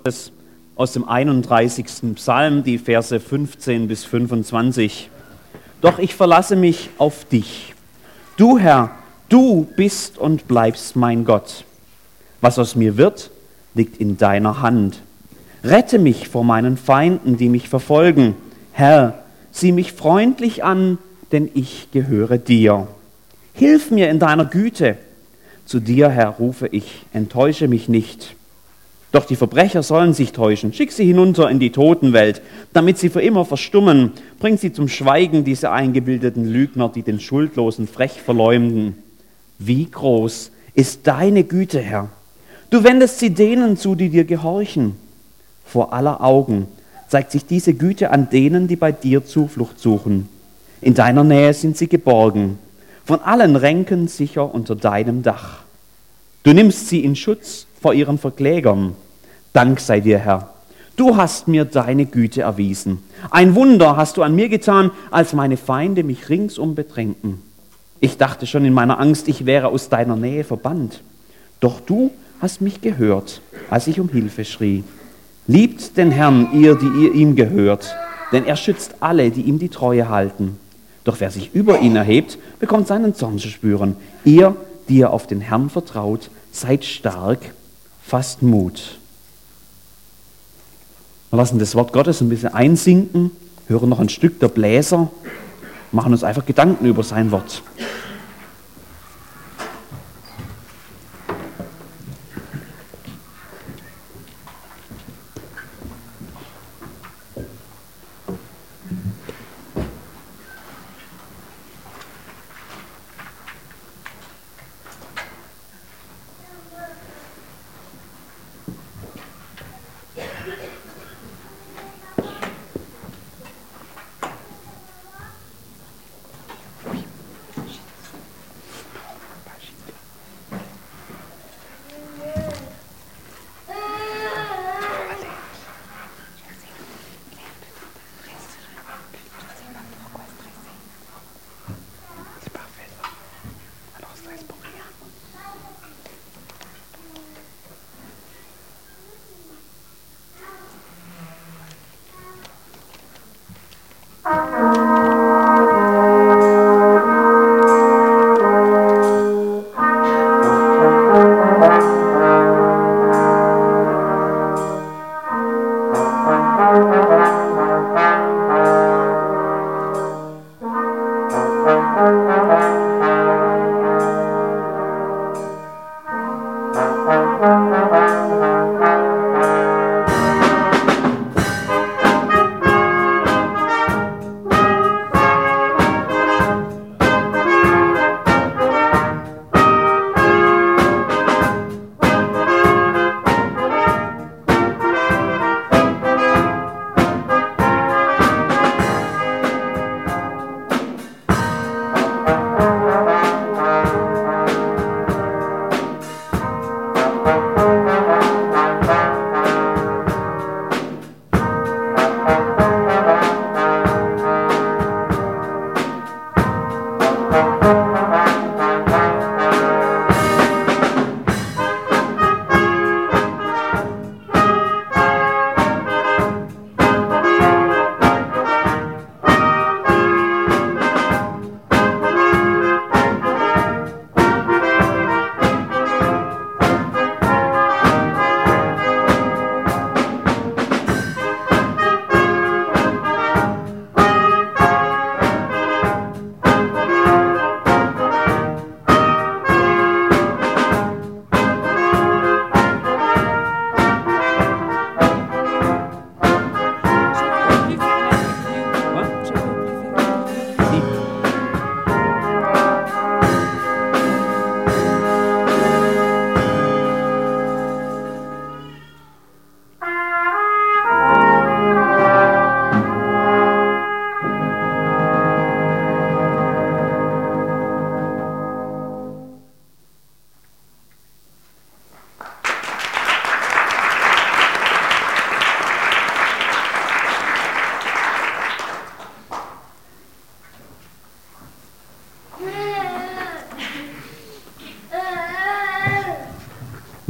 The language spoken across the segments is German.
Gottes aus dem 31. Psalm, die Verse 15 bis 25. Doch ich verlasse mich auf dich. Du, Herr, du bist und bleibst mein Gott. Was aus mir wird, liegt in deiner Hand. Rette mich vor meinen Feinden, die mich verfolgen. Herr, sieh mich freundlich an, denn ich gehöre dir. Hilf mir in deiner Güte. Zu dir, Herr, rufe ich, enttäusche mich nicht. Doch die Verbrecher sollen sich täuschen. Schick sie hinunter in die Totenwelt, damit sie für immer verstummen. Bring sie zum Schweigen, diese eingebildeten Lügner, die den Schuldlosen frech verleumden. Wie groß ist deine Güte, Herr? Du wendest sie denen zu, die dir gehorchen. Vor aller Augen zeigt sich diese Güte an denen, die bei dir Zuflucht suchen. In deiner Nähe sind sie geborgen, von allen Ränken sicher unter deinem Dach. Du nimmst sie in Schutz vor ihren Verklägern. Dank sei dir, Herr. Du hast mir deine Güte erwiesen. Ein Wunder hast du an mir getan, als meine Feinde mich ringsum bedrängten. Ich dachte schon in meiner Angst, ich wäre aus deiner Nähe verbannt. Doch du hast mich gehört, als ich um Hilfe schrie. Liebt den Herrn, ihr, die ihr ihm gehört, denn er schützt alle, die ihm die Treue halten. Doch wer sich über ihn erhebt, bekommt seinen Zorn zu spüren. Ihr, die ihr auf den Herrn vertraut, seid stark, fasst Mut. Wir lassen das Wort Gottes ein bisschen einsinken, hören noch ein Stück der Bläser, machen uns einfach Gedanken über sein Wort.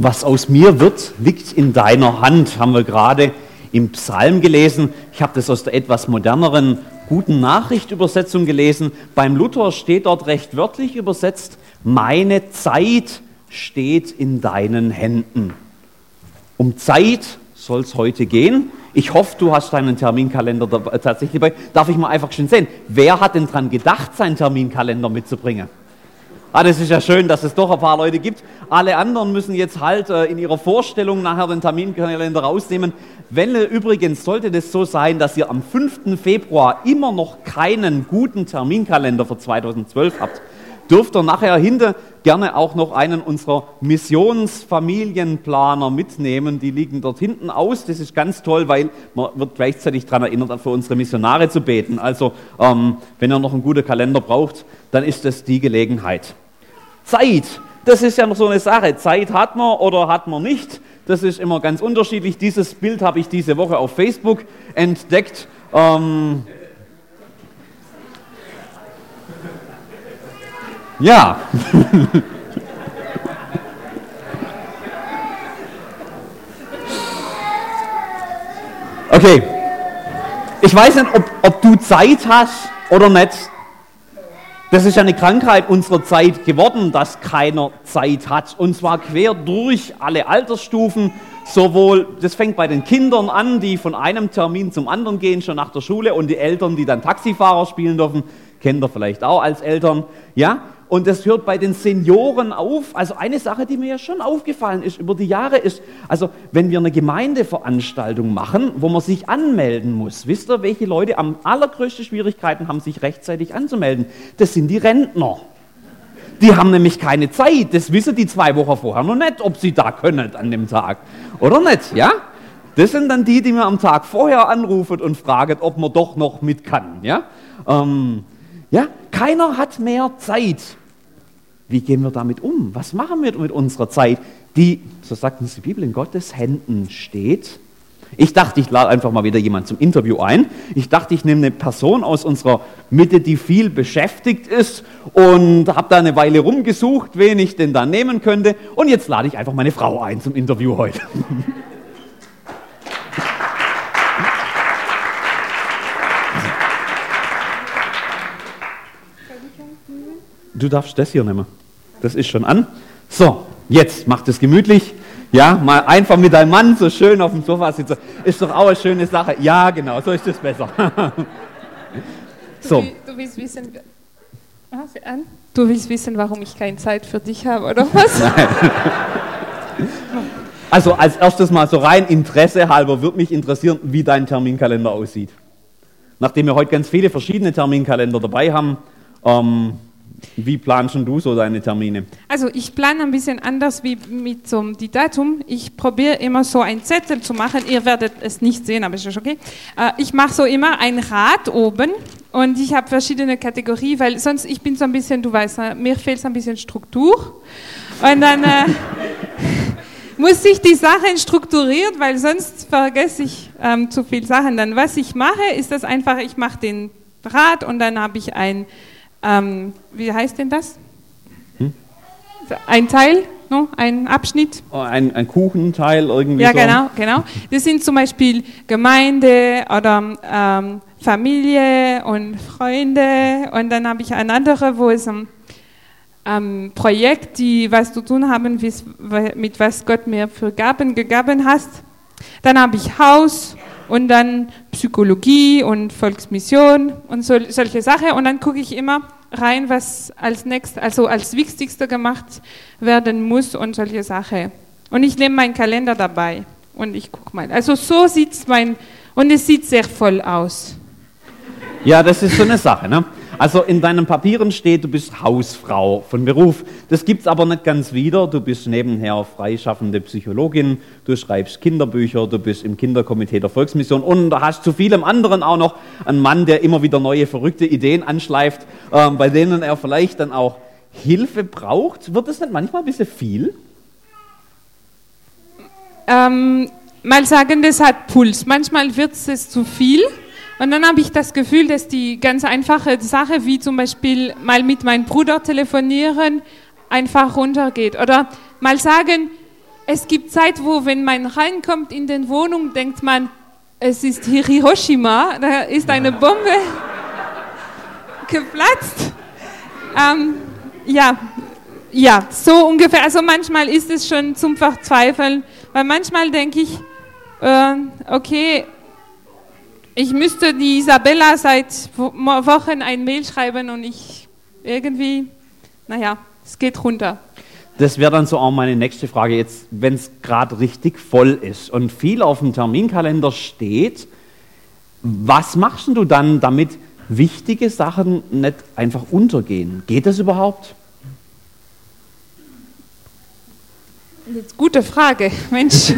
Was aus mir wird, liegt in deiner Hand, haben wir gerade im Psalm gelesen. Ich habe das aus der etwas moderneren Guten Nachricht Übersetzung gelesen. Beim Luther steht dort recht wörtlich übersetzt, meine Zeit steht in deinen Händen. Um Zeit soll es heute gehen. Ich hoffe, du hast deinen Terminkalender tatsächlich dabei. Darf ich mal einfach schön sehen, wer hat denn dran gedacht, seinen Terminkalender mitzubringen? Das ist ja schön, dass es doch ein paar Leute gibt. Alle anderen müssen jetzt halt in ihrer Vorstellung nachher den Terminkalender rausnehmen. Wenn übrigens sollte das so sein, dass ihr am 5. Februar immer noch keinen guten Terminkalender für 2012 habt, dürft ihr nachher hinter gerne auch noch einen unserer Missionsfamilienplaner mitnehmen. Die liegen dort hinten aus. Das ist ganz toll, weil man wird gleichzeitig daran erinnert, für unsere Missionare zu beten. Also wenn ihr noch einen guten Kalender braucht, dann ist das die Gelegenheit. Zeit, das ist ja noch so eine Sache. Zeit hat man oder hat man nicht. Das ist immer ganz unterschiedlich. Dieses Bild habe ich diese Woche auf Facebook entdeckt. Ja. Okay. Ich weiß nicht, ob du Zeit hast oder nicht. Das ist ja eine Krankheit unserer Zeit geworden, dass keiner Zeit hat. Und zwar quer durch alle Altersstufen. Sowohl, das fängt bei den Kindern an, die von einem Termin zum anderen gehen, schon nach der Schule, und die Eltern, die dann Taxifahrer spielen dürfen, kennt ihr vielleicht auch als Eltern, ja? Und das hört bei den Senioren auf. Also eine Sache, die mir ja schon aufgefallen ist über die Jahre, ist, also wenn wir eine Gemeindeveranstaltung machen, wo man sich anmelden muss, wisst ihr, welche Leute am allergrößten Schwierigkeiten haben, sich rechtzeitig anzumelden? Das sind die Rentner. Die haben nämlich keine Zeit. Das wissen die 2 Wochen vorher noch nicht, ob sie da können an dem Tag. Oder nicht, ja? Das sind dann die mir am Tag vorher anrufen und fragen, ob man doch noch mit kann, ja? Ja, keiner hat mehr Zeit. Wie gehen wir damit um? Was machen wir mit unserer Zeit, die, so sagt uns die Bibel, in Gottes Händen steht? Ich dachte, ich lade einfach mal wieder jemanden zum Interview ein. Ich dachte, ich nehme eine Person aus unserer Mitte, die viel beschäftigt ist, und habe da eine Weile rumgesucht, wen ich denn da nehmen könnte. Und jetzt lade ich einfach meine Frau ein zum Interview heute. Du darfst das hier nehmen. Das ist schon an. So, jetzt macht es gemütlich. Ja, mal einfach mit deinem Mann so schön auf dem Sofa sitzen. Ist doch auch eine schöne Sache. Ja, genau, so ist es besser. So. Du willst wissen, warum ich keine Zeit für dich habe, oder was? Nein. Also als erstes mal so rein Interesse halber würde mich interessieren, wie dein Terminkalender aussieht. Nachdem wir heute ganz viele verschiedene Terminkalender dabei haben, wie planst du so deine Termine? Also ich plane ein bisschen anders wie mit so die Datum. Ich probiere immer so einen Zettel zu machen. Ihr werdet es nicht sehen, aber ist schon okay. Ich mache so immer ein Rad oben und ich habe verschiedene Kategorien, weil sonst ich bin so ein bisschen, du weißt, mir fehlt so ein bisschen Struktur. Und dann muss ich die Sachen strukturiert, weil sonst vergesse ich zu viele Sachen. Dann was ich mache, ist das einfach, ich mache den Rad und dann habe ich ein wie heißt denn das? Ein Teil, no? Ein Abschnitt? Ein Kuchenteil irgendwie. Ja, so. genau. Das sind zum Beispiel Gemeinde oder Familie und Freunde, und dann habe ich ein anderes, wo es Projekt, die was zu tun haben, mit was Gott mir für Gaben gegeben hat. Dann habe ich Haus und dann Psychologie und Volksmission und solche Sachen. Und dann gucke ich immer rein, was als nächstes, also als Wichtigste gemacht werden muss und solche Sachen. Und ich nehme meinen Kalender dabei und ich gucke mal. Also so sieht es und es sieht sehr voll aus. Ja, das ist so eine Sache, ne? Also in deinen Papieren steht, du bist Hausfrau von Beruf. Das gibt's aber nicht ganz wieder. Du bist nebenher freischaffende Psychologin, du schreibst Kinderbücher, du bist im Kinderkomitee der Volksmission und da hast zu vielem anderen auch noch einen Mann, der immer wieder neue verrückte Ideen anschleift, bei denen er vielleicht dann auch Hilfe braucht. Wird das nicht manchmal ein bisschen viel? Mal sagen, das hat Puls. Manchmal wird es zu viel. Und dann habe ich das Gefühl, dass die ganz einfache Sache, wie zum Beispiel mal mit meinem Bruder telefonieren, einfach runtergeht. Oder mal sagen, es gibt Zeit, wo, wenn man reinkommt in den Wohnung, denkt man, es ist Hiroshima, da ist eine Bombe geplatzt. Ja, so ungefähr. Also manchmal ist es schon zum Verzweifeln, weil manchmal denke ich, okay, ich müsste die Isabella seit Wochen ein Mail schreiben und ich irgendwie, es geht runter. Das wäre dann so auch meine nächste Frage jetzt, wenn es gerade richtig voll ist und viel auf dem Terminkalender steht, was machst du dann, damit wichtige Sachen nicht einfach untergehen? Geht das überhaupt? Jetzt gute Frage, Mensch.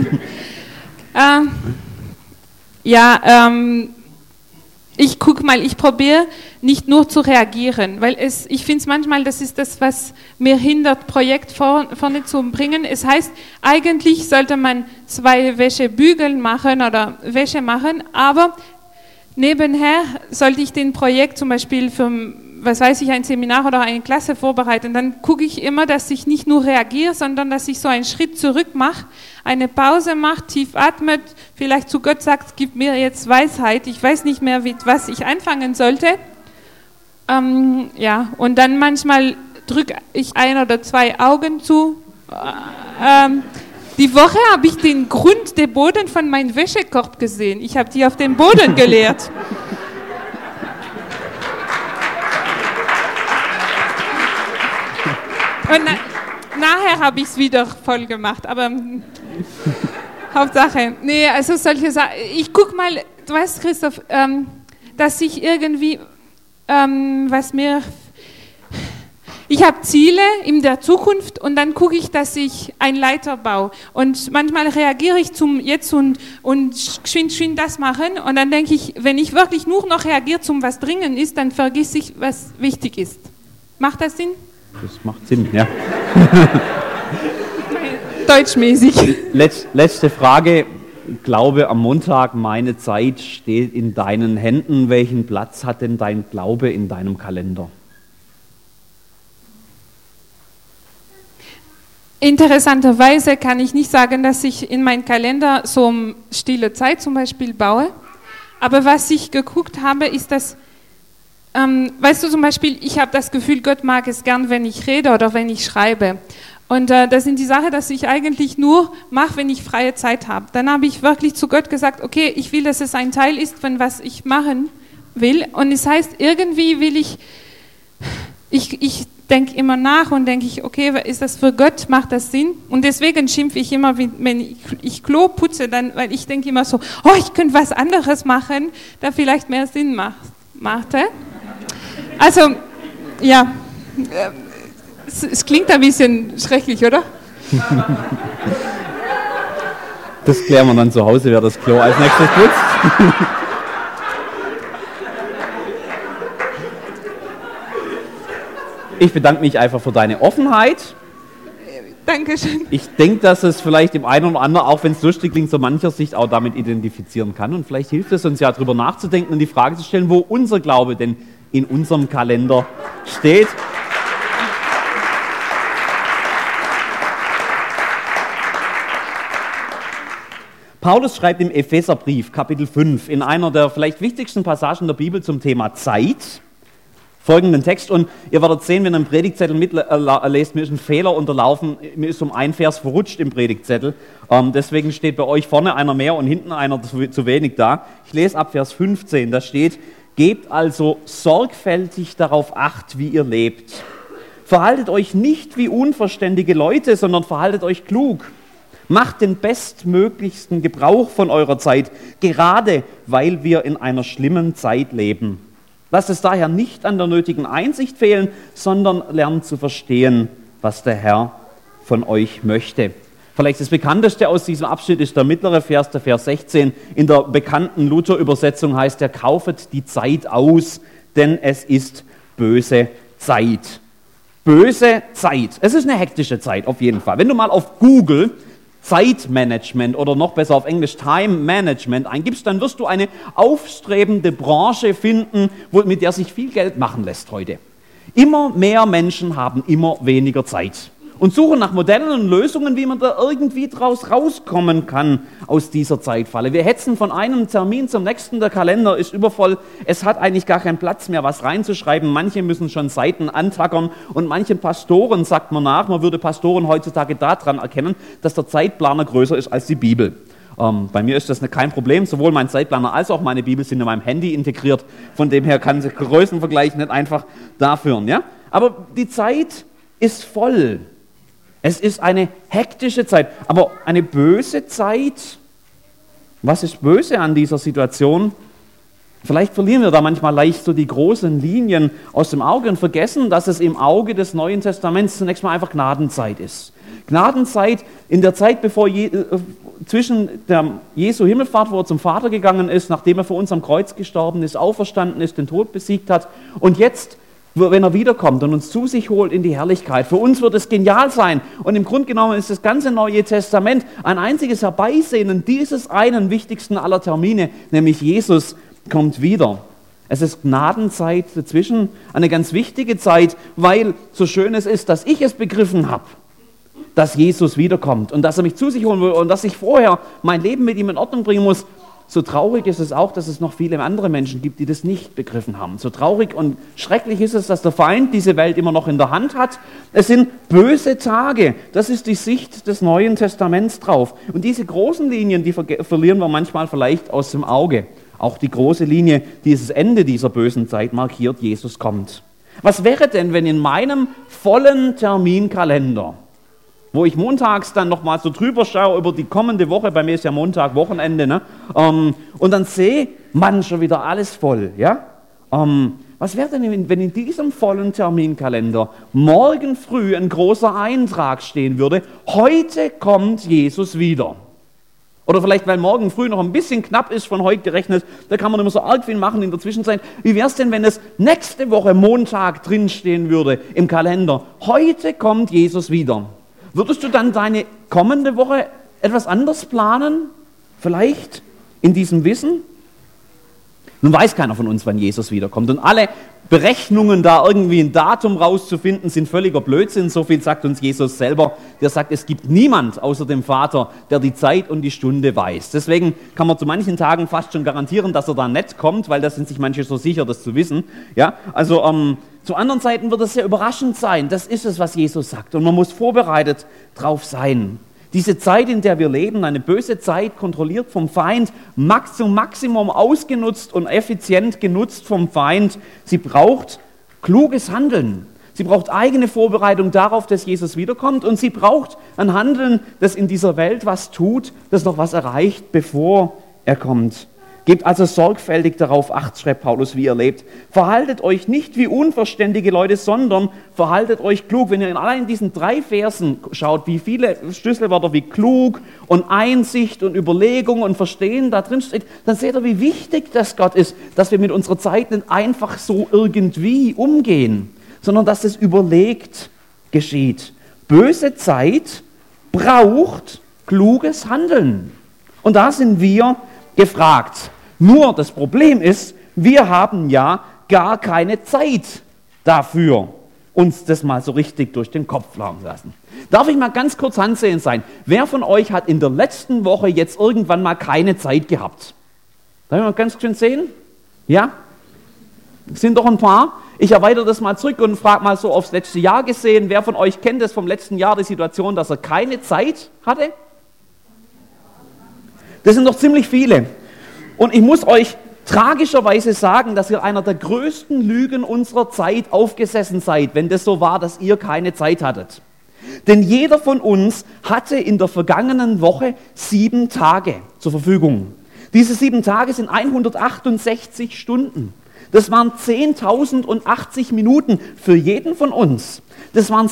Ich gucke mal, ich probiere nicht nur zu reagieren, weil ich finde es manchmal, das ist das, was mir hindert, Projekt vorne zu bringen. Es heißt, eigentlich sollte man 2 Wäschebügel machen oder Wäsche machen, aber nebenher sollte ich den Projekt zum Beispiel für, ein Seminar oder eine Klasse vorbereiten. Dann gucke ich immer, dass ich nicht nur reagiere, sondern dass ich so einen Schritt zurück mache, eine Pause mache, tief atmet, vielleicht zu Gott sagt, gib mir jetzt Weisheit, ich weiß nicht mehr, was ich anfangen sollte. Und dann manchmal drücke ich 1 oder 2 Augen zu. Die Woche habe ich den Grund, den Boden von meinem Wäschekorb gesehen. Ich habe die auf den Boden geleert. Und nachher habe ich es wieder voll gemacht, aber Hauptsache, also solche Sachen. Ich gucke mal, du weißt, Christoph, dass ich irgendwie, ich habe Ziele in der Zukunft und dann gucke ich, dass ich einen Leiter baue. Und manchmal reagiere ich zum Jetzt und geschwind das machen und dann denke ich, wenn ich wirklich nur noch reagiere zum was dringend ist, dann vergesse ich, was wichtig ist. Macht das Sinn? Das macht Sinn, ja. Deutschmäßig. Letzte Frage. Glaube am Montag, meine Zeit steht in deinen Händen. Welchen Platz hat denn dein Glaube in deinem Kalender? Interessanterweise kann ich nicht sagen, dass ich in meinen Kalender so stille Zeit zum Beispiel baue. Aber was ich geguckt habe, ist, dass weißt du, zum Beispiel, ich habe das Gefühl, Gott mag es gern, wenn ich rede oder wenn ich schreibe. Und das sind die Sachen, dass ich eigentlich nur mache, wenn ich freie Zeit habe. Dann habe ich wirklich zu Gott gesagt, okay, ich will, dass es ein Teil ist, von was ich machen will. Und es heißt, irgendwie will ich denke immer nach und denke ich, okay, ist das für Gott, macht das Sinn? Und deswegen schimpfe ich immer, wenn ich Klo putze, weil ich denke immer so, ich könnte was anderes machen, da vielleicht mehr Sinn machte. Also, ja, es klingt ein bisschen schrecklich, oder? Das klären wir dann zu Hause, wer das Klo als nächstes putzt. Ich bedanke mich einfach für deine Offenheit. Dankeschön. Ich denke, dass es vielleicht im einen oder anderen, auch wenn es lustig klingt, so mancher sich auch damit identifizieren kann. Und vielleicht hilft es uns ja, darüber nachzudenken und die Frage zu stellen, wo unser Glaube denn in unserem Kalender steht. Paulus schreibt im Epheserbrief, Kapitel 5, in einer der vielleicht wichtigsten Passagen der Bibel zum Thema Zeit, folgenden Text. Und ihr werdet sehen, wenn ihr einen Predigtzettel mitlest, mir ist ein Fehler unterlaufen, mir ist ein Vers verrutscht im Predigtzettel. Deswegen steht bei euch vorne einer mehr und hinten einer zu wenig da. Ich lese ab Vers 15, da steht: Gebt also sorgfältig darauf Acht, wie ihr lebt. Verhaltet euch nicht wie unverständige Leute, sondern verhaltet euch klug. Macht den bestmöglichsten Gebrauch von eurer Zeit, gerade weil wir in einer schlimmen Zeit leben. Lasst es daher nicht an der nötigen Einsicht fehlen, sondern lernt zu verstehen, was der Herr von euch möchte. Vielleicht das bekannteste aus diesem Abschnitt ist der mittlere Vers, der Vers 16. In der bekannten Luther-Übersetzung heißt er: Kaufet die Zeit aus, denn es ist böse Zeit. Böse Zeit. Es ist eine hektische Zeit, auf jeden Fall. Wenn du mal auf Google Zeitmanagement oder noch besser auf Englisch Time Management eingibst, dann wirst du eine aufstrebende Branche finden, mit der sich viel Geld machen lässt heute. Immer mehr Menschen haben immer weniger Zeit. und suchen nach Modellen und Lösungen, wie man da irgendwie draus rauskommen kann aus dieser Zeitfalle. Wir hetzen von einem Termin zum nächsten, der Kalender ist übervoll, es hat eigentlich gar keinen Platz mehr, was reinzuschreiben. Manche müssen schon Seiten antackern und manchen Pastoren sagt man nach, man würde Pastoren heutzutage daran erkennen, dass der Zeitplaner größer ist als die Bibel. Bei mir ist das kein Problem, sowohl mein Zeitplaner als auch meine Bibel sind in meinem Handy integriert, von dem her kann sich Größenvergleich nicht einfach da führen. Ja? Aber die Zeit ist voll. Es ist eine hektische Zeit, aber eine böse Zeit. Was ist böse an dieser Situation? Vielleicht verlieren wir da manchmal leicht so die großen Linien aus dem Auge und vergessen, dass es im Auge des Neuen Testaments zunächst mal einfach Gnadenzeit ist. Gnadenzeit in der Zeit, bevor zwischen der Jesu Himmelfahrt, wo er zum Vater gegangen ist, nachdem er für uns am Kreuz gestorben ist, auferstanden ist, den Tod besiegt hat und jetzt, wenn er wiederkommt und uns zu sich holt in die Herrlichkeit. Für uns wird es genial sein und im Grunde genommen ist das ganze Neue Testament ein einziges Herbeisehnen dieses einen wichtigsten aller Termine, nämlich Jesus kommt wieder. Es ist Gnadenzeit dazwischen, eine ganz wichtige Zeit, weil so schön es ist, dass ich es begriffen habe, dass Jesus wiederkommt und dass er mich zu sich holen will und dass ich vorher mein Leben mit ihm in Ordnung bringen muss. So traurig ist es auch, dass es noch viele andere Menschen gibt, die das nicht begriffen haben. So traurig und schrecklich ist es, dass der Feind diese Welt immer noch in der Hand hat. Es sind böse Tage. Das ist die Sicht des Neuen Testaments drauf. Und diese großen Linien, die verlieren wir manchmal vielleicht aus dem Auge. Auch die große Linie, dieses Ende dieser bösen Zeit markiert, Jesus kommt. Was wäre denn, wenn in meinem vollen Terminkalender, wo ich montags dann nochmal so drüber schaue über die kommende Woche, bei mir ist ja Montag Wochenende, ne? Und dann sehe, Mann, schon wieder alles voll, ja? Was wäre denn, wenn in diesem vollen Terminkalender morgen früh ein großer Eintrag stehen würde, heute kommt Jesus wieder? Oder vielleicht, weil morgen früh noch ein bisschen knapp ist von heute gerechnet, da kann man immer so arg viel machen in der Zwischenzeit. Wie wäre es denn, wenn es nächste Woche Montag drinstehen würde im Kalender, heute kommt Jesus wieder? Würdest du dann deine kommende Woche etwas anders planen? Vielleicht in diesem Wissen? Nun weiß keiner von uns, wann Jesus wiederkommt. Und alle Berechnungen, da irgendwie ein Datum rauszufinden, sind völliger Blödsinn. So viel sagt uns Jesus selber. Der sagt, es gibt niemand außer dem Vater, der die Zeit und die Stunde weiß. Deswegen kann man zu manchen Tagen fast schon garantieren, dass er da nicht kommt, weil da sind sich manche so sicher, das zu wissen. Ja, also zu anderen Zeiten wird es sehr überraschend sein. Das ist es, was Jesus sagt. Und man muss vorbereitet drauf sein. Diese Zeit, in der wir leben, eine böse Zeit, kontrolliert vom Feind, zum Maximum ausgenutzt und effizient genutzt vom Feind. Sie braucht kluges Handeln. Sie braucht eigene Vorbereitung darauf, dass Jesus wiederkommt. Und sie braucht ein Handeln, das in dieser Welt was tut, das noch was erreicht, bevor er kommt. Gebt also sorgfältig darauf Acht, schreibt Paulus, wie ihr lebt. Verhaltet euch nicht wie unverständige Leute, sondern verhaltet euch klug. Wenn ihr allein in diesen 3 Versen schaut, wie viele Schlüsselwörter wie klug und Einsicht und Überlegung und Verstehen da drin steht, dann seht ihr, wie wichtig das Gott ist, dass wir mit unserer Zeit nicht einfach so irgendwie umgehen, sondern dass es überlegt geschieht. Böse Zeit braucht kluges Handeln. Und da sind wir gefragt. Nur das Problem ist, wir haben ja gar keine Zeit dafür, uns das mal so richtig durch den Kopf laufen lassen. Darf ich mal ganz kurz handsehen sein? Wer von euch hat in der letzten Woche jetzt irgendwann mal keine Zeit gehabt? Darf ich mal ganz schön sehen? Ja? Sind doch ein paar. Ich erweitere das mal zurück und frage mal so aufs letzte Jahr gesehen. Wer von euch kennt das vom letzten Jahr, die Situation, dass er keine Zeit hatte? Das sind doch ziemlich viele. Und ich muss euch tragischerweise sagen, dass ihr einer der größten Lügen unserer Zeit aufgesessen seid, wenn das so war, dass ihr keine Zeit hattet. Denn jeder von uns hatte in der vergangenen Woche 7 Tage zur Verfügung. Diese 7 Tage sind 168 Stunden. Das waren 10.080 Minuten für jeden von uns. Das waren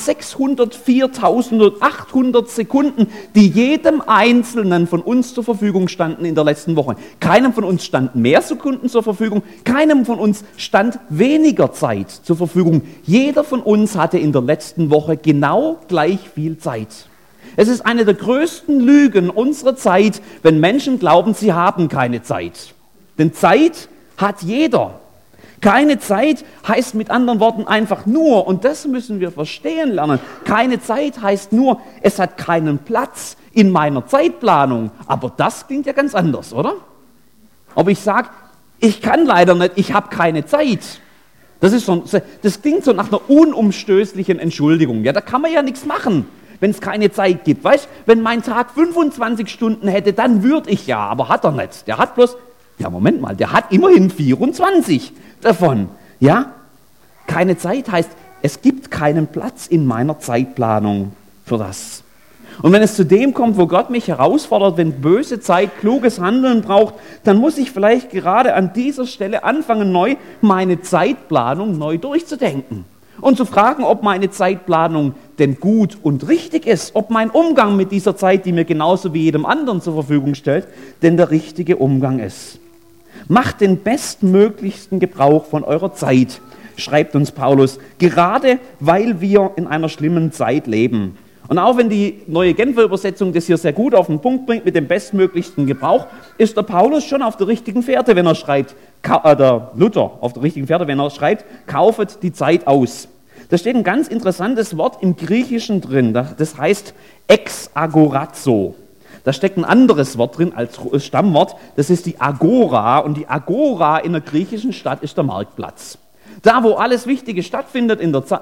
604.800 Sekunden, die jedem Einzelnen von uns zur Verfügung standen in der letzten Woche. Keinem von uns standen mehr Sekunden zur Verfügung, keinem von uns stand weniger Zeit zur Verfügung. Jeder von uns hatte in der letzten Woche genau gleich viel Zeit. Es ist eine der größten Lügen unserer Zeit, wenn Menschen glauben, sie haben keine Zeit. Denn Zeit hat jeder. Keine Zeit heißt mit anderen Worten einfach nur, und das müssen wir verstehen lernen, keine Zeit heißt nur, es hat keinen Platz in meiner Zeitplanung. Aber das klingt ja ganz anders, oder? Ob ich sage, ich kann leider nicht, ich habe keine Zeit. Das klingt so nach einer unumstößlichen Entschuldigung. Ja, da kann man ja nichts machen, wenn es keine Zeit gibt. Weißt, wenn mein Tag 25 Stunden hätte, dann würde ich ja, aber hat er nicht. Der hat bloß, ja Moment mal, der hat immerhin 24 davon. Ja, keine Zeit heißt, es gibt keinen Platz in meiner Zeitplanung für das. Und wenn es zu dem kommt, wo Gott mich herausfordert, wenn böse Zeit kluges Handeln braucht, dann muss ich vielleicht gerade an dieser Stelle anfangen, meine Zeitplanung neu durchzudenken. Und zu fragen, ob meine Zeitplanung denn gut und richtig ist, ob mein Umgang mit dieser Zeit, die mir genauso wie jedem anderen zur Verfügung stellt, denn der richtige Umgang ist. Macht den bestmöglichsten Gebrauch von eurer Zeit, schreibt uns Paulus, gerade weil wir in einer schlimmen Zeit leben. Und auch wenn die neue Genfer Übersetzung das hier sehr gut auf den Punkt bringt mit dem bestmöglichsten Gebrauch, ist der Paulus schon auf der richtigen Fährte, wenn er schreibt, der Luther auf der richtigen Fährte, wenn er schreibt, kaufet die Zeit aus. Da steht ein ganz interessantes Wort im Griechischen drin, das heißt exagorazo. Da steckt ein anderes Wort drin als Stammwort, das ist die Agora, und die Agora in der griechischen Stadt ist der Marktplatz. Da, wo alles Wichtige stattfindet in der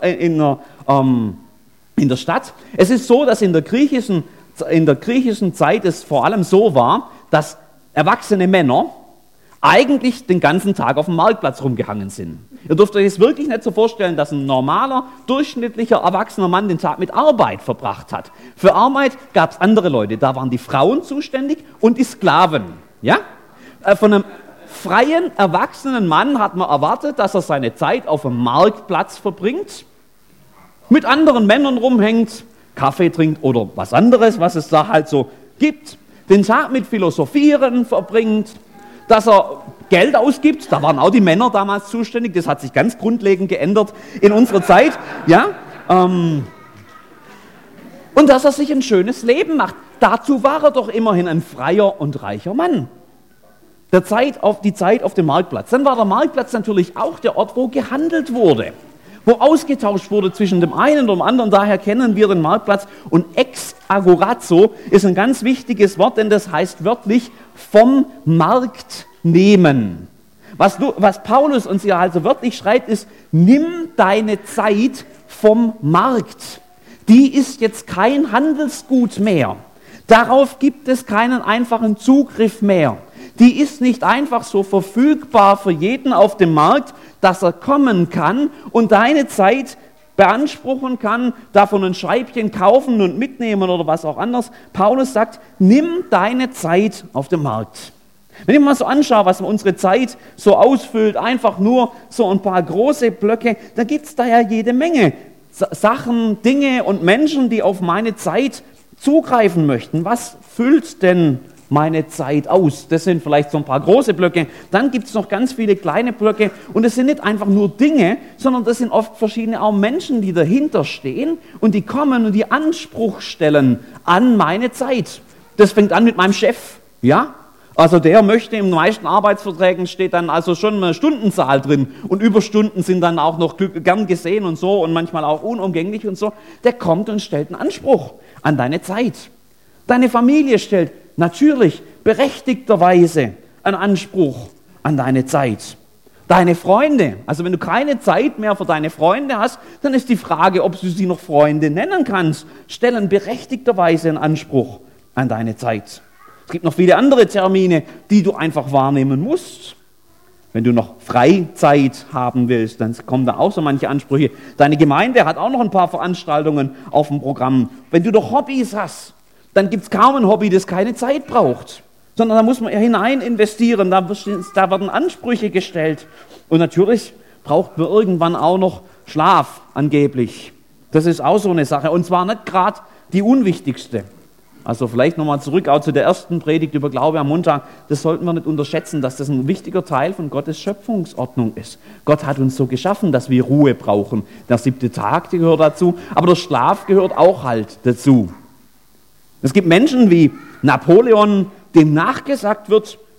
Stadt. Es ist so, dass in der griechischen Zeit es vor allem so war, dass erwachsene Männer eigentlich den ganzen Tag auf dem Marktplatz rumgehangen sind. Ihr dürft euch das wirklich nicht so vorstellen, dass ein normaler, durchschnittlicher, erwachsener Mann den Tag mit Arbeit verbracht hat. Für Arbeit gab es andere Leute, da waren die Frauen zuständig und die Sklaven. Ja? Von einem freien, erwachsenen Mann hat man erwartet, dass er seine Zeit auf dem Marktplatz verbringt, mit anderen Männern rumhängt, Kaffee trinkt oder was anderes, was es da halt so gibt, den Tag mit Philosophieren verbringt, dass er Geld ausgibt, da waren auch die Männer damals zuständig, das hat sich ganz grundlegend geändert in unserer Zeit, ja, und dass er sich ein schönes Leben macht. Dazu war er doch immerhin ein freier und reicher Mann. Die Zeit auf dem Marktplatz. Dann war der Marktplatz natürlich auch der Ort, wo gehandelt wurde, wo ausgetauscht wurde zwischen dem einen und dem anderen. Daher kennen wir den Marktplatz. Und exagorazo ist ein ganz wichtiges Wort, denn das heißt wörtlich vom Markt nehmen. Was Paulus uns hier also wörtlich schreibt, ist, nimm deine Zeit vom Markt. Die ist jetzt kein Handelsgut mehr. Darauf gibt es keinen einfachen Zugriff mehr. Die ist nicht einfach so verfügbar für jeden auf dem Markt, dass er kommen kann und deine Zeit beanspruchen kann, davon ein Scheibchen kaufen und mitnehmen oder was auch anderes. Paulus sagt, nimm deine Zeit auf dem Markt. Wenn ich mir mal so anschaue, was unsere Zeit so ausfüllt, einfach nur so ein paar große Blöcke, da gibt es da ja jede Menge Sachen, Dinge und Menschen, die auf meine Zeit zugreifen möchten. Was füllt denn meine Zeit aus? Das sind vielleicht so ein paar große Blöcke. Dann gibt es noch ganz viele kleine Blöcke. Und es sind nicht einfach nur Dinge, sondern das sind oft verschiedene auch Menschen, die dahinter stehen und die kommen und die Anspruch stellen an meine Zeit. Das fängt an mit meinem Chef, ja? Also der möchte, in den meisten Arbeitsverträgen steht dann also schon eine Stundenzahl drin und Überstunden sind dann auch noch gern gesehen und so und manchmal auch unumgänglich und so. Der kommt und stellt einen Anspruch an deine Zeit. Deine Familie stellt natürlich berechtigterweise einen Anspruch an deine Zeit. Deine Freunde, also wenn du keine Zeit mehr für deine Freunde hast, dann ist die Frage, ob du sie noch Freunde nennen kannst, stellen berechtigterweise einen Anspruch an deine Zeit. Es gibt noch viele andere Termine, die du einfach wahrnehmen musst. Wenn du noch Freizeit haben willst, dann kommen da auch so manche Ansprüche. Deine Gemeinde hat auch noch ein paar Veranstaltungen auf dem Programm. Wenn du doch Hobbys hast, dann gibt es kaum ein Hobby, das keine Zeit braucht. Sondern da muss man hinein investieren, da werden Ansprüche gestellt. Und natürlich braucht man irgendwann auch noch Schlaf, angeblich. Das ist auch so eine Sache. Und zwar nicht gerade die unwichtigste. Also vielleicht nochmal zurück auch zu der ersten Predigt über Glaube am Montag. Das sollten wir nicht unterschätzen, dass das ein wichtiger Teil von Gottes Schöpfungsordnung ist. Gott hat uns so geschaffen, dass wir Ruhe brauchen. Der 7. Tag, der gehört dazu, aber der Schlaf gehört auch halt dazu. Es gibt Menschen wie Napoleon, dem nachgesagt wird,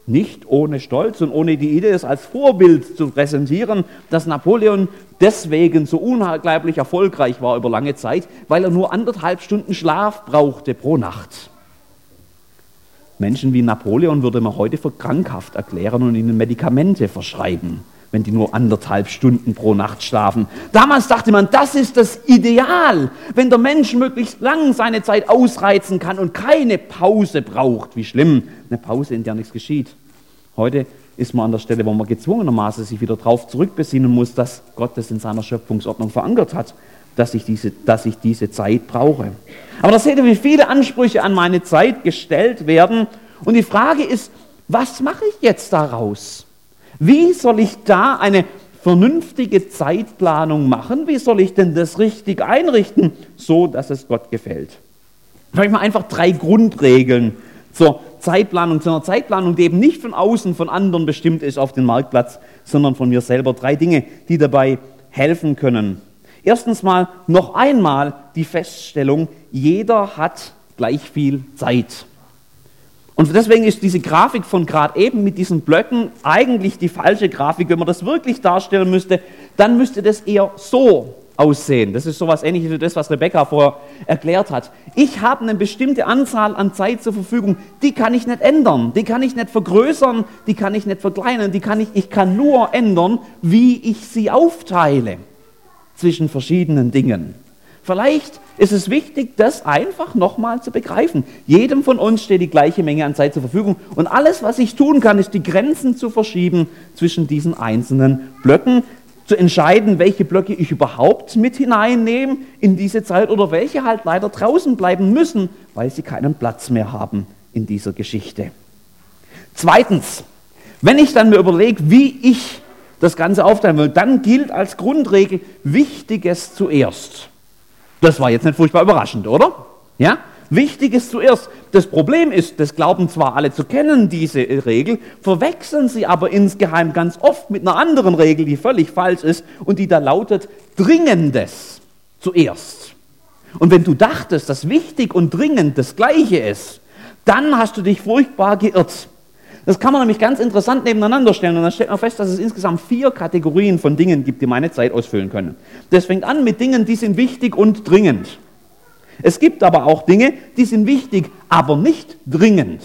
Nicht ohne Stolz und ohne die Idee, es als Vorbild zu präsentieren, dass Napoleon deswegen so unglaublich erfolgreich war über lange Zeit, weil er nur 1,5 Stunden Schlaf brauchte pro Nacht. Menschen wie Napoleon würde man heute für krankhaft erklären und ihnen Medikamente verschreiben, wenn die nur 1,5 Stunden pro Nacht schlafen. Damals dachte man, das ist das Ideal, wenn der Mensch möglichst lang seine Zeit ausreizen kann und keine Pause braucht. Wie schlimm, eine Pause, in der nichts geschieht. Heute ist man an der Stelle, wo man gezwungenermaßen sich wieder darauf zurückbesinnen muss, dass Gott das in seiner Schöpfungsordnung verankert hat, dass ich diese Zeit brauche. Aber da seht ihr, wie viele Ansprüche an meine Zeit gestellt werden. Und die Frage ist, was mache ich jetzt daraus? Wie soll ich da eine vernünftige Zeitplanung machen? Wie soll ich denn das richtig einrichten, so dass es Gott gefällt? Vielleicht mal einfach 3 Grundregeln zur Zeitplanung, zu einer Zeitplanung, die eben nicht von außen, von anderen bestimmt ist auf dem Marktplatz, sondern von mir selber. 3 Dinge, die dabei helfen können. Erstens mal noch einmal die Feststellung, jeder hat gleich viel Zeit. Und deswegen ist diese Grafik von gerade eben mit diesen Blöcken eigentlich die falsche Grafik. Wenn man das wirklich darstellen müsste, dann müsste das eher so aussehen. Das ist sowas Ähnliches wie das, was Rebecca vorher erklärt hat. Ich habe eine bestimmte Anzahl an Zeit zur Verfügung, die kann ich nicht ändern, die kann ich nicht vergrößern, die kann ich nicht verkleinern, ich kann nur ändern, wie ich sie aufteile zwischen verschiedenen Dingen. Vielleicht ist es wichtig, das einfach nochmal zu begreifen. Jedem von uns steht die gleiche Menge an Zeit zur Verfügung und alles, was ich tun kann, ist die Grenzen zu verschieben zwischen diesen einzelnen Blöcken, zu entscheiden, welche Blöcke ich überhaupt mit hineinnehme in diese Zeit oder welche halt leider draußen bleiben müssen, weil sie keinen Platz mehr haben in dieser Geschichte. Zweitens, wenn ich dann mir überlege, wie ich das Ganze aufteilen will, dann gilt als Grundregel Wichtiges zuerst. Das war jetzt nicht furchtbar überraschend, oder? Ja? Wichtiges zuerst. Das Problem ist, das glauben zwar alle zu kennen, diese Regel, verwechseln sie aber insgeheim ganz oft mit einer anderen Regel, die völlig falsch ist und die da lautet, Dringendes zuerst. Und wenn du dachtest, dass wichtig und dringend das Gleiche ist, dann hast du dich furchtbar geirrt. Das kann man nämlich ganz interessant nebeneinander stellen und dann stellt man fest, dass es insgesamt 4 Kategorien von Dingen gibt, die meine Zeit ausfüllen können. Das fängt an mit Dingen, die sind wichtig und dringend. Es gibt aber auch Dinge, die sind wichtig, aber nicht dringend.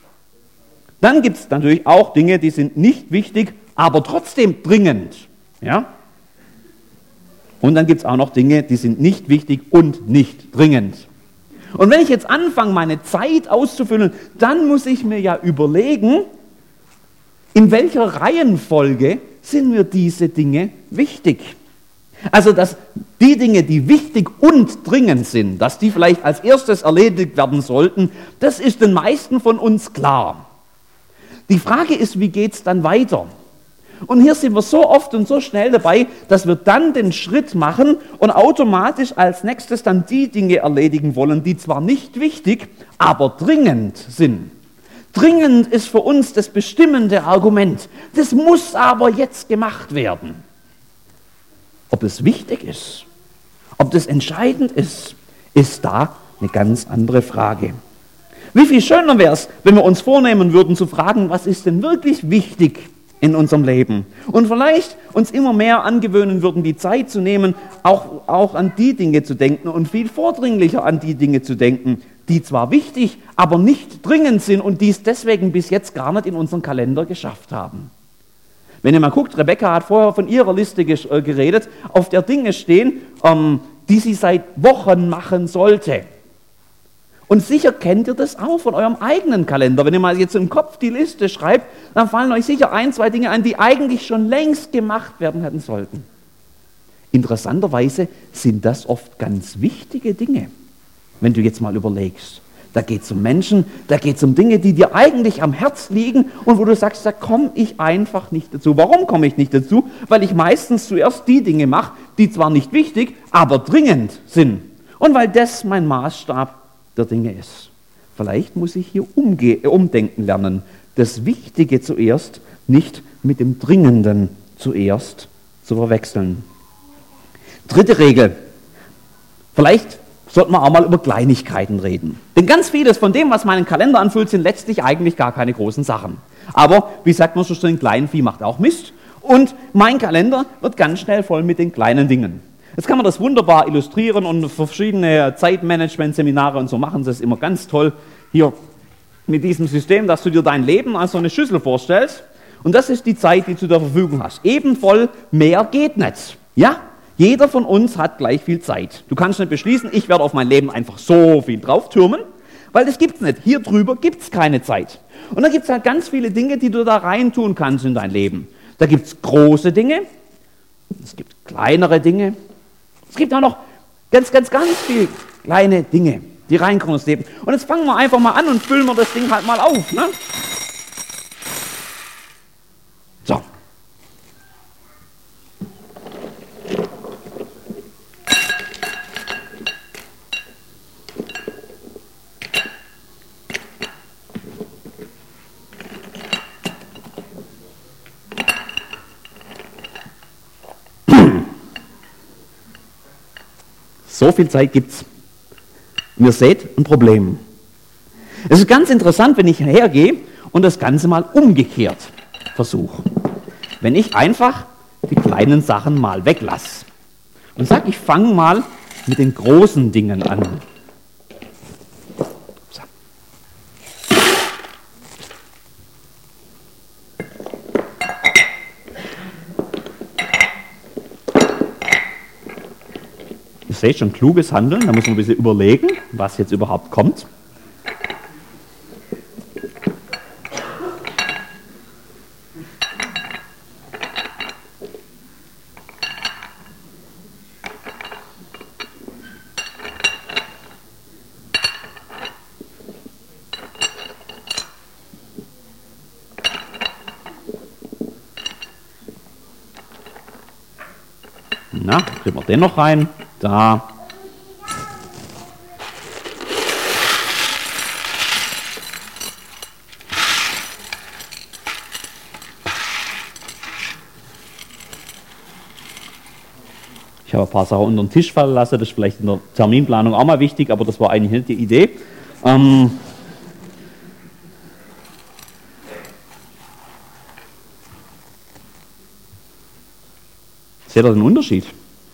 Dann gibt es natürlich auch Dinge, die sind nicht wichtig, aber trotzdem dringend. Ja? Und dann gibt es auch noch Dinge, die sind nicht wichtig und nicht dringend. Und wenn ich jetzt anfange, meine Zeit auszufüllen, dann muss ich mir ja überlegen, in welcher Reihenfolge sind mir diese Dinge wichtig. Also, dass die Dinge, die wichtig und dringend sind, dass die vielleicht als erstes erledigt werden sollten, das ist den meisten von uns klar. Die Frage ist, wie geht es dann weiter? Und hier sind wir so oft und so schnell dabei, dass wir dann den Schritt machen und automatisch als nächstes dann die Dinge erledigen wollen, die zwar nicht wichtig, aber dringend sind. Dringend ist für uns das bestimmende Argument. Das muss aber jetzt gemacht werden. Ob es wichtig ist, ob das entscheidend ist da eine ganz andere Frage. Wie viel schöner wäre es, wenn wir uns vornehmen würden zu fragen, was ist denn wirklich wichtig in unserem Leben? Und vielleicht uns immer mehr angewöhnen würden, die Zeit zu nehmen, auch an die Dinge zu denken und viel vordringlicher an die Dinge zu denken, die zwar wichtig, aber nicht dringend sind und die es deswegen bis jetzt gar nicht in unseren Kalender geschafft haben. Wenn ihr mal guckt, Rebecca hat vorher von ihrer Liste geredet, auf der Dinge stehen, die sie seit Wochen machen sollte. Und sicher kennt ihr das auch von eurem eigenen Kalender. Wenn ihr mal jetzt im Kopf die Liste schreibt, dann fallen euch sicher 1, 2 Dinge ein, die eigentlich schon längst gemacht werden hätten sollten. Interessanterweise sind das oft ganz wichtige Dinge, wenn du jetzt mal überlegst. Da geht es um Menschen, da geht es um Dinge, die dir eigentlich am Herz liegen und wo du sagst, da komme ich einfach nicht dazu. Warum komme ich nicht dazu? Weil ich meistens zuerst die Dinge mache, die zwar nicht wichtig, aber dringend sind. Und weil das mein Maßstab der Dinge ist. Vielleicht muss ich hier umdenken lernen. Das Wichtige zuerst nicht mit dem Dringenden zuerst zu verwechseln. Dritte Regel. Vielleicht sollten wir auch mal über Kleinigkeiten reden. Denn ganz vieles von dem, was meinen Kalender anfüllt, sind letztlich eigentlich gar keine großen Sachen. Aber, wie sagt man so schön, Kleinvieh macht auch Mist. Und mein Kalender wird ganz schnell voll mit den kleinen Dingen. Jetzt kann man das wunderbar illustrieren und verschiedene Zeitmanagement-Seminare und so machen sie es immer ganz toll. Hier mit diesem System, dass du dir dein Leben als so eine Schüssel vorstellst. Und das ist die Zeit, die du zur Verfügung hast. Eben voll, mehr geht nicht. Ja? Jeder von uns hat gleich viel Zeit. Du kannst nicht beschließen, ich werde auf mein Leben einfach so viel drauftürmen, weil das gibt's nicht. Hier drüber gibt's keine Zeit. Und dann gibt's halt ganz viele Dinge, die du da rein tun kannst in dein Leben. Da gibt's große Dinge, es gibt kleinere Dinge, es gibt auch noch ganz viele kleine Dinge, die reinkommen ins Leben. Und jetzt fangen wir einfach mal an und füllen wir das Ding halt mal auf. Ne? So. So viel Zeit gibt's. Und ihr seht ein Problem. Es ist ganz interessant, wenn ich hergehe und das Ganze mal umgekehrt versuche. Wenn ich einfach die kleinen Sachen mal weglasse und sage, ich fange mal mit den großen Dingen an. So. Ihr seht schon, kluges Handeln, da muss man ein bisschen überlegen, was jetzt überhaupt kommt. Na, kriegen wir den noch rein. Da. Ich habe ein paar Sachen unter den Tisch fallen lassen, das ist vielleicht in der Terminplanung auch mal wichtig, aber das war eigentlich nicht die Idee. Seht ihr den Unterschied?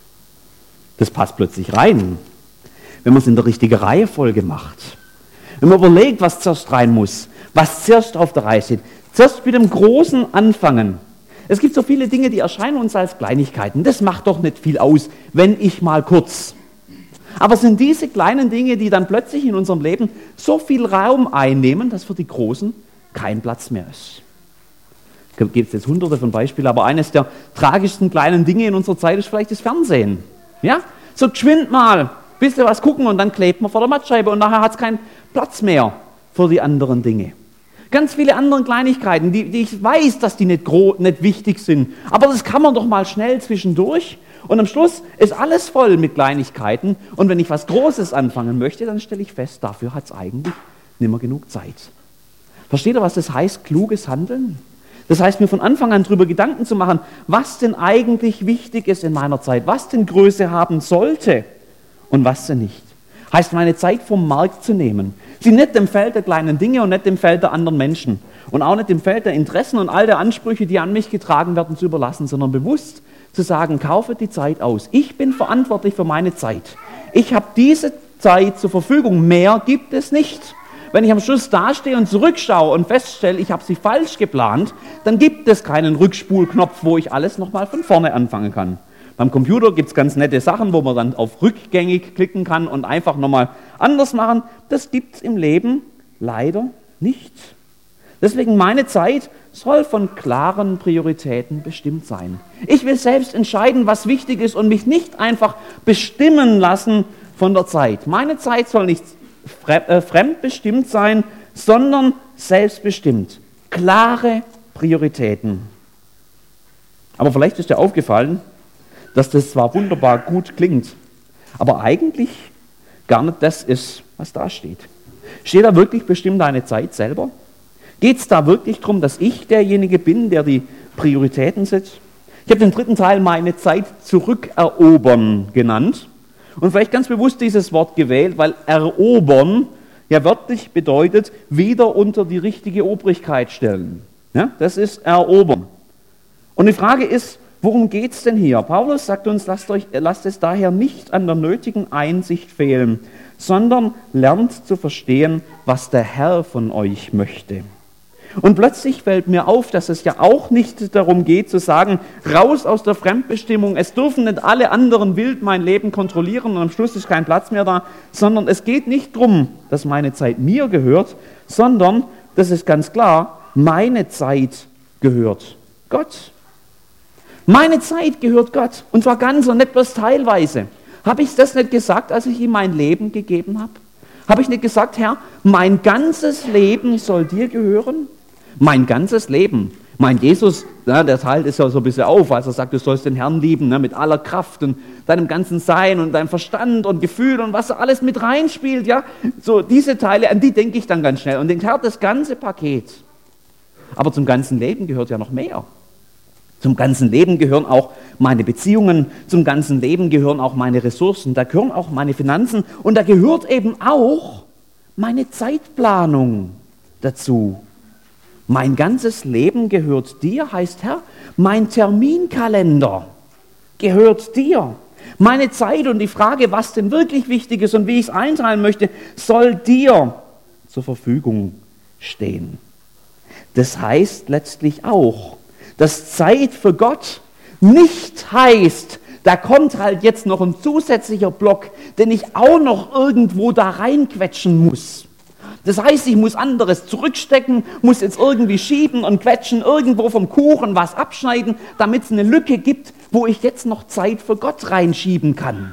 Das passt plötzlich rein, wenn man es in der richtigen Reihenfolge macht. Wenn man überlegt, was zuerst rein muss, was zuerst auf der Reihe steht. Zuerst mit dem Großen anfangen. Es gibt so viele Dinge, die erscheinen uns als Kleinigkeiten. Das macht doch nicht viel aus, wenn ich mal kurz. Aber es sind diese kleinen Dinge, die dann plötzlich in unserem Leben so viel Raum einnehmen, dass für die Großen kein Platz mehr ist. Da gibt es jetzt hunderte von Beispielen, aber eines der tragischsten kleinen Dinge in unserer Zeit ist vielleicht das Fernsehen. Ja? So geschwind mal, bisschen was gucken und dann klebt man vor der Mattscheibe und nachher hat es keinen Platz mehr für die anderen Dinge. Ganz viele andere Kleinigkeiten, die ich weiß, dass die nicht wichtig sind, aber das kann man doch mal schnell zwischendurch und am Schluss ist alles voll mit Kleinigkeiten und wenn ich was Großes anfangen möchte, dann stelle ich fest, dafür hat es eigentlich nicht mehr genug Zeit. Versteht ihr, was das heißt, kluges Handeln? Das heißt, mir von Anfang an darüber Gedanken zu machen, was denn eigentlich wichtig ist in meiner Zeit, was denn Größe haben sollte und was denn nicht. Heißt, meine Zeit vom Markt zu nehmen. Sie nicht dem Feld der kleinen Dinge und nicht dem Feld der anderen Menschen. Und auch nicht dem Feld der Interessen und all der Ansprüche, die an mich getragen werden, zu überlassen, sondern bewusst zu sagen, kaufe die Zeit aus. Ich bin verantwortlich für meine Zeit. Ich habe diese Zeit zur Verfügung. Mehr gibt es nicht. Wenn ich am Schluss dastehe und zurückschaue und feststelle, ich habe sie falsch geplant, dann gibt es keinen Rückspulknopf, wo ich alles nochmal von vorne anfangen kann. Beim Computer gibt es ganz nette Sachen, wo man dann auf rückgängig klicken kann und einfach nochmal anders machen. Das gibt es im Leben leider nicht. Deswegen meine Zeit soll von klaren Prioritäten bestimmt sein. Ich will selbst entscheiden, was wichtig ist und mich nicht einfach bestimmen lassen von der Zeit. Meine Zeit soll nicht fremdbestimmt sein, sondern selbstbestimmt. Klare Prioritäten. Aber vielleicht ist dir aufgefallen, dass das zwar wunderbar gut klingt, aber eigentlich gar nicht das ist, was da steht. Steht da wirklich bestimmt deine Zeit selber? Geht es da wirklich darum, dass ich derjenige bin, der die Prioritäten setzt? Ich habe den dritten Teil meine Zeit zurückerobern genannt. Und vielleicht ganz bewusst dieses Wort gewählt, weil erobern ja wörtlich bedeutet, wieder unter die richtige Obrigkeit stellen. Ja, das ist erobern. Und die Frage ist, worum geht es denn hier? Paulus sagt uns, lasst es daher nicht an der nötigen Einsicht fehlen, sondern lernt zu verstehen, was der Herr von euch möchte. Und plötzlich fällt mir auf, dass es ja auch nicht darum geht zu sagen, raus aus der Fremdbestimmung, es dürfen nicht alle anderen wild mein Leben kontrollieren und am Schluss ist kein Platz mehr da, sondern es geht nicht darum, dass meine Zeit mir gehört, sondern, das ist ganz klar, meine Zeit gehört Gott. Meine Zeit gehört Gott und zwar ganz und nicht bloß teilweise. Habe ich das nicht gesagt, als ich ihm mein Leben gegeben habe? Habe ich nicht gesagt, Herr, mein ganzes Leben soll dir gehören? Mein ganzes Leben. Mein Jesus, ja, der teilt es ja so ein bisschen auf, als er sagt, du sollst den Herrn lieben, ne, mit aller Kraft und deinem ganzen Sein und deinem Verstand und Gefühl und was alles mit reinspielt. Ja? So diese Teile, an die denke ich dann ganz schnell und denke, Herr, das ganze Paket. Aber zum ganzen Leben gehört ja noch mehr. Zum ganzen Leben gehören auch meine Beziehungen, zum ganzen Leben gehören auch meine Ressourcen, da gehören auch meine Finanzen und da gehört eben auch meine Zeitplanung dazu. Mein ganzes Leben gehört dir, heißt Herr, mein Terminkalender gehört dir. Meine Zeit und die Frage, was denn wirklich wichtig ist und wie ich es einteilen möchte, soll dir zur Verfügung stehen. Das heißt letztlich auch, dass Zeit für Gott nicht heißt, da kommt halt jetzt noch ein zusätzlicher Block, den ich auch noch irgendwo da reinquetschen muss. Das heißt, ich muss anderes zurückstecken, muss jetzt irgendwie schieben und quetschen, irgendwo vom Kuchen was abschneiden, damit es eine Lücke gibt, wo ich jetzt noch Zeit für Gott reinschieben kann.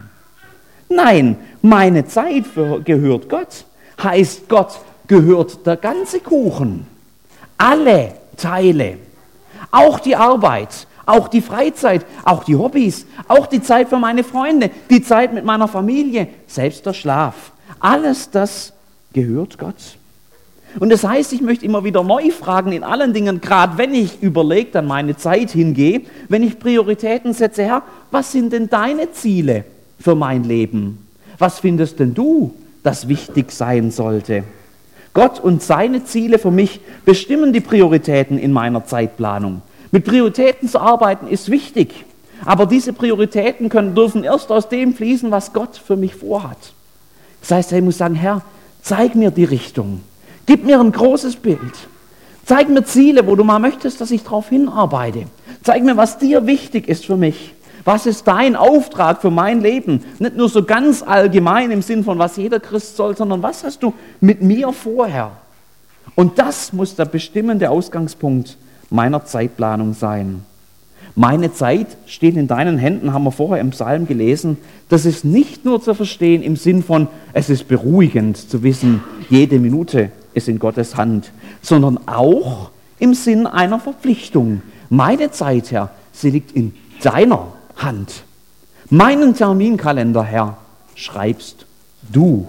Nein, meine Zeit gehört Gott, heißt Gott gehört der ganze Kuchen. Alle Teile. Auch die Arbeit, auch die Freizeit, auch die Hobbys, auch die Zeit für meine Freunde, die Zeit mit meiner Familie, selbst der Schlaf. Alles das gehört Gott. Und das heißt, ich möchte immer wieder neu fragen in allen Dingen, gerade wenn ich überlegt an meine Zeit hingehe, wenn ich Prioritäten setze, Herr, was sind denn deine Ziele für mein Leben? Was findest denn du, das wichtig sein sollte? Gott und seine Ziele für mich bestimmen die Prioritäten in meiner Zeitplanung. Mit Prioritäten zu arbeiten ist wichtig, aber diese Prioritäten dürfen erst aus dem fließen, was Gott für mich vorhat. Das heißt, ich muss sagen, Herr, zeig mir die Richtung, gib mir ein großes Bild, zeig mir Ziele, wo du mal möchtest, dass ich darauf hinarbeite. Zeig mir, was dir wichtig ist für mich. Was ist dein Auftrag für mein Leben? Nicht nur so ganz allgemein im Sinn von, was jeder Christ soll, sondern was hast du mit mir vorher? Und das muss der bestimmende Ausgangspunkt meiner Zeitplanung sein. Meine Zeit steht in deinen Händen, haben wir vorher im Psalm gelesen. Das ist nicht nur zu verstehen im Sinn von, es ist beruhigend zu wissen, jede Minute ist in Gottes Hand, sondern auch im Sinn einer Verpflichtung. Meine Zeit, Herr, sie liegt in deiner Hand. Meinen Terminkalender, Herr, schreibst du.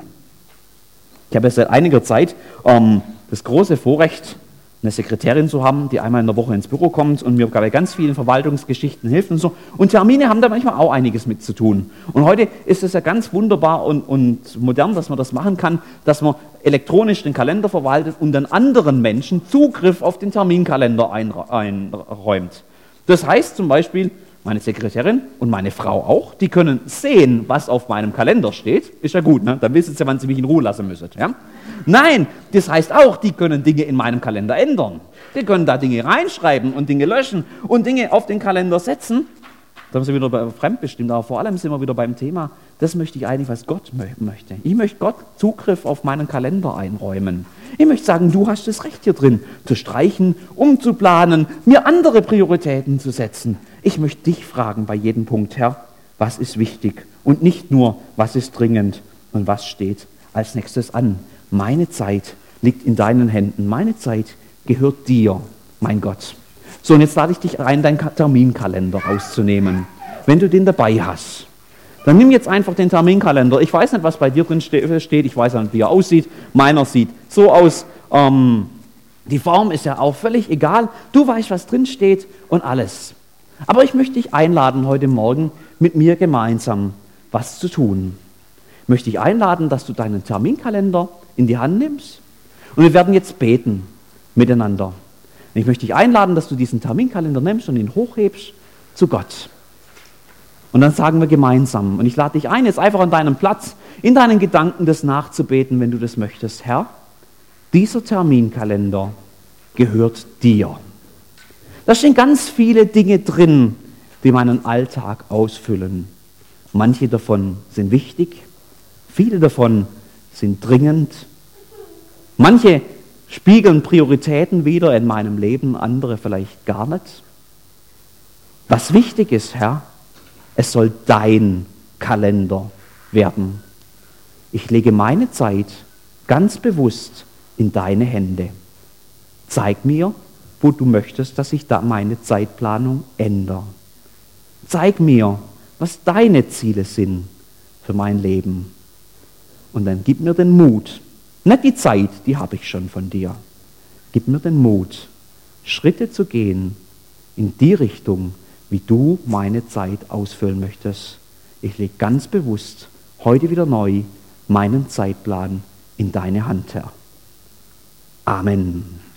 Ich habe seit einiger Zeit das große Vorrecht, eine Sekretärin zu haben, die einmal in der Woche ins Büro kommt und mir bei ganz vielen Verwaltungsgeschichten hilft und so. Und Termine haben da manchmal auch einiges mit zu tun. Und heute ist es ja ganz wunderbar und modern, dass man das machen kann, dass man elektronisch den Kalender verwaltet und dann anderen Menschen Zugriff auf den Terminkalender einräumt. Das heißt zum Beispiel, meine Sekretärin und meine Frau auch, die können sehen, was auf meinem Kalender steht. Ist ja gut, ne? Dann wissen sie, wann sie mich in Ruhe lassen müssen. Ja? Nein, das heißt auch, die können Dinge in meinem Kalender ändern. Die können da Dinge reinschreiben und Dinge löschen und Dinge auf den Kalender setzen. Da sind wir wieder bei fremdbestimmt, aber vor allem sind wir wieder beim Thema, das möchte ich eigentlich, was Gott möchte. Ich möchte Gott Zugriff auf meinen Kalender einräumen. Ich möchte sagen, du hast das Recht hier drin, zu streichen, umzuplanen, mir andere Prioritäten zu setzen. Ich möchte dich fragen bei jedem Punkt, Herr, was ist wichtig und nicht nur, was ist dringend und was steht als nächstes an. Meine Zeit liegt in deinen Händen, meine Zeit gehört dir, mein Gott. So, und jetzt lade ich dich ein, deinen Terminkalender rauszunehmen. Wenn du den dabei hast, dann nimm jetzt einfach den Terminkalender. Ich weiß nicht, was bei dir drin steht, ich weiß nicht, wie er aussieht. Meiner sieht so aus. Die Form ist ja auch völlig egal. Du weißt, was drin steht und alles. Aber ich möchte dich einladen, heute Morgen mit mir gemeinsam was zu tun. Ich möchte dich einladen, dass du deinen Terminkalender in die Hand nimmst und wir werden jetzt beten miteinander. Und ich möchte dich einladen, dass du diesen Terminkalender nimmst und ihn hochhebst zu Gott. Und dann sagen wir gemeinsam, und ich lade dich ein, jetzt einfach an deinem Platz, in deinen Gedanken das nachzubeten, wenn du das möchtest. Herr, dieser Terminkalender gehört dir. Da stehen ganz viele Dinge drin, die meinen Alltag ausfüllen. Manche davon sind wichtig, viele davon sind dringend. Manche spiegeln Prioritäten wider in meinem Leben, andere vielleicht gar nicht. Was wichtig ist, Herr, es soll dein Kalender werden. Ich lege meine Zeit ganz bewusst in deine Hände. Zeig mir, wo du möchtest, dass ich da meine Zeitplanung ändere. Zeig mir, was deine Ziele sind für mein Leben. Und dann gib mir den Mut, nicht die Zeit, die habe ich schon von dir. Gib mir den Mut, Schritte zu gehen in die Richtung, wie du meine Zeit ausfüllen möchtest. Ich lege ganz bewusst heute wieder neu meinen Zeitplan in deine Hand, Herr. Amen.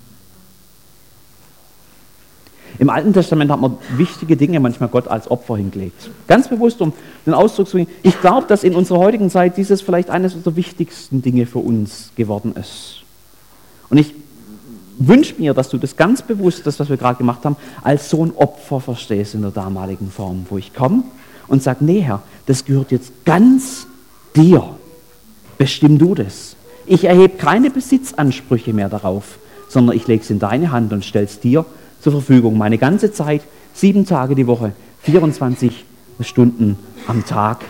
Im Alten Testament hat man wichtige Dinge manchmal Gott als Opfer hingelegt. Ganz bewusst, um den Ausdruck zu bringen. Ich glaube, dass in unserer heutigen Zeit dieses vielleicht eines der wichtigsten Dinge für uns geworden ist. Und ich wünsche mir, dass du das ganz bewusst, das, was wir gerade gemacht haben, als so ein Opfer verstehst in der damaligen Form, wo ich komme und sage, nee Herr, das gehört jetzt ganz dir. Bestimm du das. Ich erhebe keine Besitzansprüche mehr darauf, sondern ich lege es in deine Hand und stelle es dir zur Verfügung. Meine ganze Zeit, 7 Tage die Woche, 24 Stunden am Tag,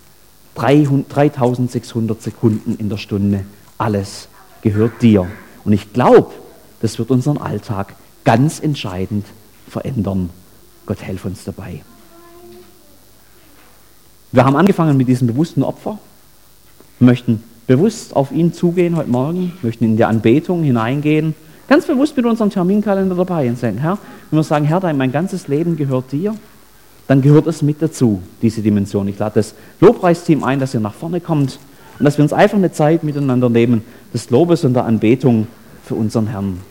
3600 Sekunden in der Stunde, alles gehört dir. Und ich glaube, das wird unseren Alltag ganz entscheidend verändern. Gott helf uns dabei. Wir haben angefangen mit diesem bewussten Opfer. Wir möchten bewusst auf ihn zugehen heute Morgen, möchten in die Anbetung hineingehen, ganz bewusst mit unserem Terminkalender dabei und sagen, Herr, wenn wir sagen, Herr, mein ganzes Leben gehört dir, dann gehört es mit dazu, diese Dimension. Ich lade das Lobpreisteam ein, dass ihr nach vorne kommt und dass wir uns einfach eine Zeit miteinander nehmen, des Lobes und der Anbetung für unseren Herrn.